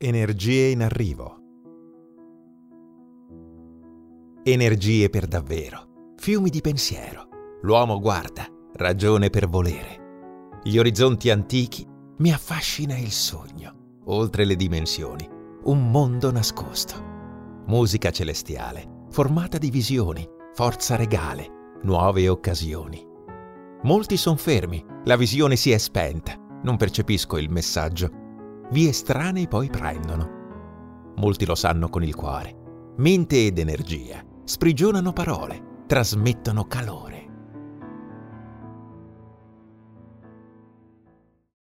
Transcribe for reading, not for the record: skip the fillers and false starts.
Energie in arrivo. Energie per davvero, fiumi di pensiero. L'uomo guarda, ragione per volere. Gli orizzonti antichi, mi affascina il sogno. Oltre le dimensioni, un mondo nascosto. Musica celestiale, formata di visioni, forza regale, nuove occasioni. Molti son fermi, la visione si è spenta, non percepisco il messaggio. Vie estranei poi prendono. Molti lo sanno con il cuore. Mente ed energia sprigionano parole, trasmettono calore.